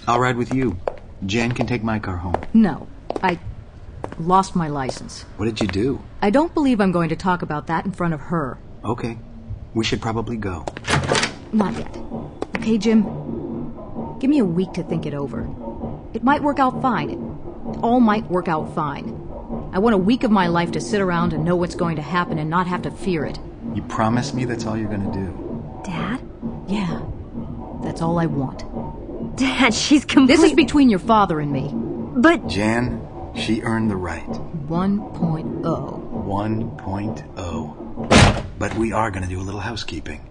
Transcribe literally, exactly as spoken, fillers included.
I'll ride with you. Jan can take my car home. No, I lost my license. What did you do? I don't believe I'm going to talk about that in front of her. Okay. We should probably go. Not yet. Okay, Jim? Give me a week to think it over. It might work out fine. It all might work out fine. I want a week of my life to sit around and know what's going to happen and not have to fear it. You promise me that's all you're going to do? Dad? Yeah. That's all I want. Dad, she's completely... This is between your father and me. But... Jan, she earned the right. one point oh. one point oh. But we are going to do a little housekeeping.